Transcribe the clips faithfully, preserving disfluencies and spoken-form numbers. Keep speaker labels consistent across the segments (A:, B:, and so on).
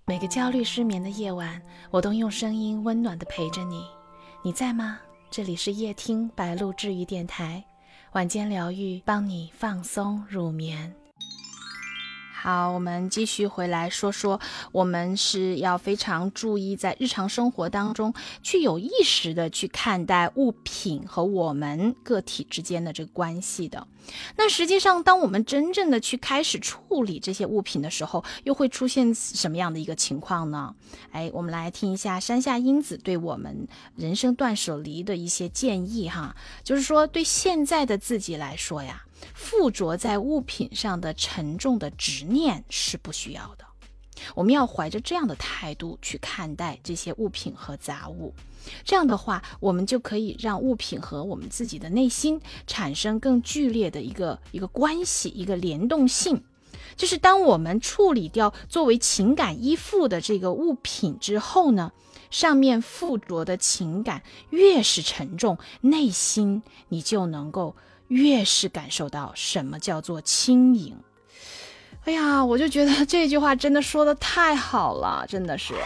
A: 每个焦虑失眠的夜晚，我都用声音温暖地陪着你。你在吗？这里是夜听白鹭治愈电台，晚间疗愈，帮你放松入眠。好，我们继续回来说说，我们是要非常注意在日常生活当中去有意识的去看待物品和我们个体之间的这个关系的。那实际上当我们真正的去开始处理这些物品的时候，又会出现什么样的一个情况呢？哎，我们来听一下山下英子对我们人生断舍离的一些建议哈，就是说对现在的自己来说呀，附着在物品上的沉重的执念是不需要的。我们要怀着这样的态度去看待这些物品和杂物，这样的话我们就可以让物品和我们自己的内心产生更剧烈的一个一个关系，一个联动性。就是当我们处理掉作为情感依附的这个物品之后呢，上面附着的情感越是沉重，内心你就能够越是感受到什么叫做轻盈。哎呀，我就觉得这句话真的说得太好了，真的是。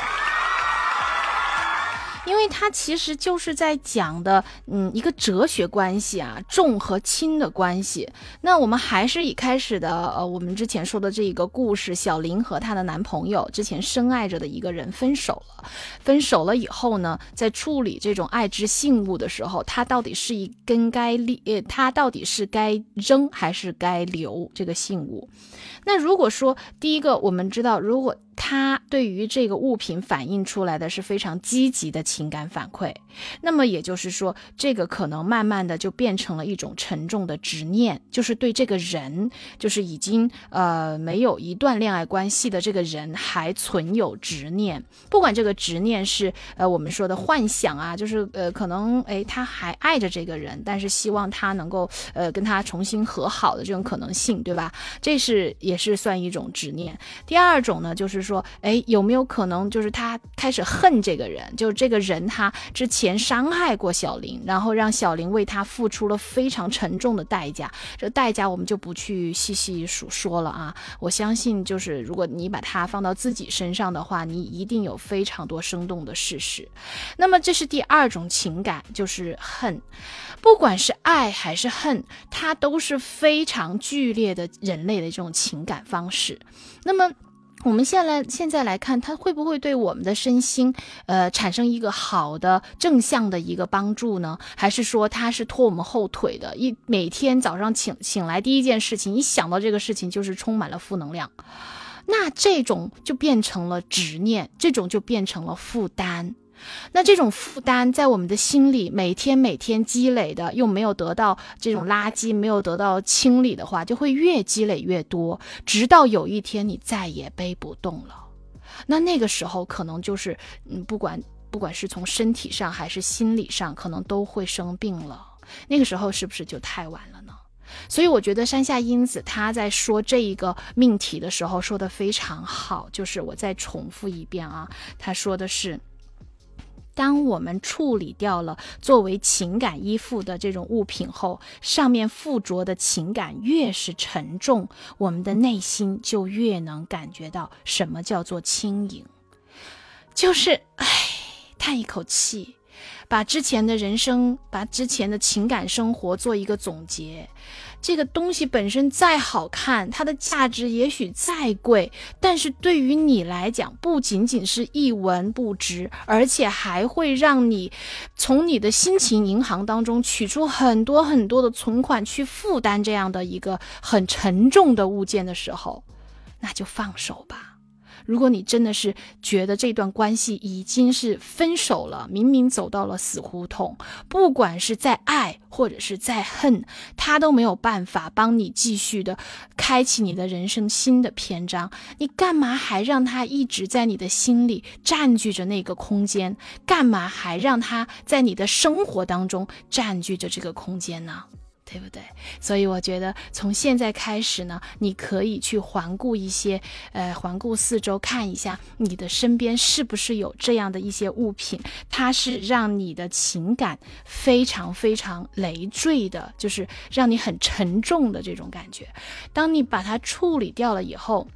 A: 因为它其实就是在讲的嗯，一个哲学关系啊，重和轻的关系。那我们还是以开始的呃，我们之前说的这一个故事，小林和她的男朋友之前深爱着的一个人分手了。分手了以后呢，在处理这种爱之信物的时候，他到底是一根该呃，他到底是该扔还是该留这个信物？那如果说第一个，我们知道如果他对于这个物品反映出来的是非常积极的情感反馈，那么也就是说这个可能慢慢的就变成了一种沉重的执念，就是对这个人，就是已经呃没有一段恋爱关系的这个人还存有执念。不管这个执念是呃我们说的幻想啊，就是呃可能诶他还爱着这个人，但是希望他能够呃跟他重新和好的这种可能性，对吧？这是也是算一种执念。第二种呢，就是说诶有没有可能就是他开始恨这个人，就是这个人他之前伤害过小林，然后让小林为他付出了非常沉重的代价，这代价我们就不去细细数说了啊。我相信就是如果你把它放到自己身上的话，你一定有非常多生动的事实。那么这是第二种情感，就是恨。不管是爱还是恨，它都是非常剧烈的人类的这种情感方式。那么我们现在现在来看，它会不会对我们的身心呃产生一个好的正向的一个帮助呢？还是说它是拖我们后腿的，一每天早上醒醒来第一件事情，一想到这个事情就是充满了负能量，那这种就变成了执念，这种就变成了负担。那这种负担在我们的心里每天每天积累的，又没有得到这种垃圾没有得到清理的话，就会越积累越多，直到有一天你再也背不动了。那那个时候可能就是嗯，不管不管是从身体上还是心理上，可能都会生病了。那个时候是不是就太晚了呢？所以我觉得山下英子她在说这一个命题的时候说得非常好，就是我再重复一遍啊，她说的是，当我们处理掉了作为情感依附的这种物品后，上面附着的情感越是沉重，我们的内心就越能感觉到什么叫做轻盈。就是唉，叹一口气，把之前的人生，把之前的情感生活做一个总结。这个东西本身再好看，它的价值也许再贵，但是对于你来讲，不仅仅是一文不值，而且还会让你从你的心情银行当中取出很多很多的存款去负担这样的一个很沉重的物件的时候，那就放手吧。如果你真的是觉得这段关系已经是分手了，明明走到了死胡同，不管是在爱或者是在恨，他都没有办法帮你继续的开启你的人生新的篇章，你干嘛还让他一直在你的心里占据着那个空间？干嘛还让他在你的生活当中占据着这个空间呢？对不对？所以我觉得从现在开始呢，你可以去环顾一些呃，环顾四周，看一下你的身边是不是有这样的一些物品，它是让你的情感非常非常累赘的，就是让你很沉重的这种感觉。当你把它处理掉了以后，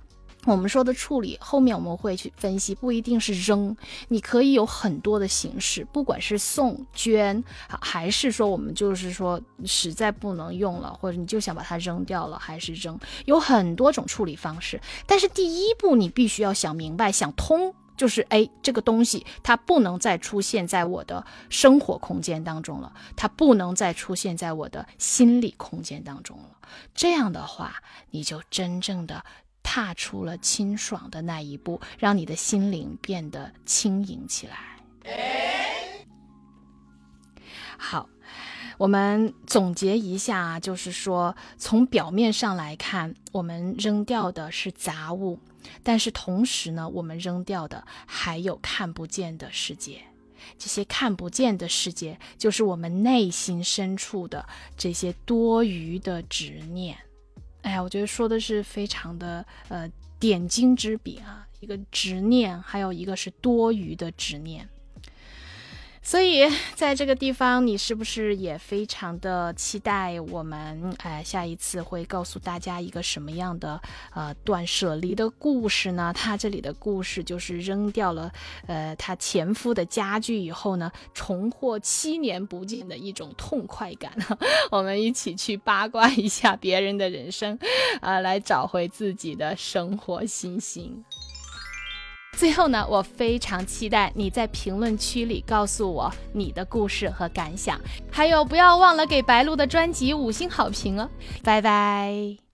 A: 我们说的处理，后面我们会去分析，不一定是扔，你可以有很多的形式，不管是送捐，还是说我们就是说实在不能用了，或者你就想把它扔掉了，还是扔，有很多种处理方式。但是第一步你必须要想明白想通，就是哎，这个东西它不能再出现在我的生活空间当中了，它不能再出现在我的心理空间当中了。这样的话，你就真正的踏出了清爽的那一步，让你的心灵变得轻盈起来。好，我们总结一下，就是说从表面上来看，我们扔掉的是杂物，但是同时呢，我们扔掉的还有看不见的世界。这些看不见的世界，就是我们内心深处的这些多余的执念。哎呀，我觉得说的是非常的呃点睛之笔啊，一个执念，还有一个是多余的执念。所以在这个地方，你是不是也非常的期待我们呃下一次会告诉大家一个什么样的呃断舍离的故事呢？他这里的故事就是扔掉了呃他前夫的家具以后呢，重获七年不见的一种痛快感。我们一起去八卦一下别人的人生，呃来找回自己的生活信心。最后呢，我非常期待你在评论区里告诉我你的故事和感想，还有不要忘了给白鹿的专辑五星好评哦，拜拜。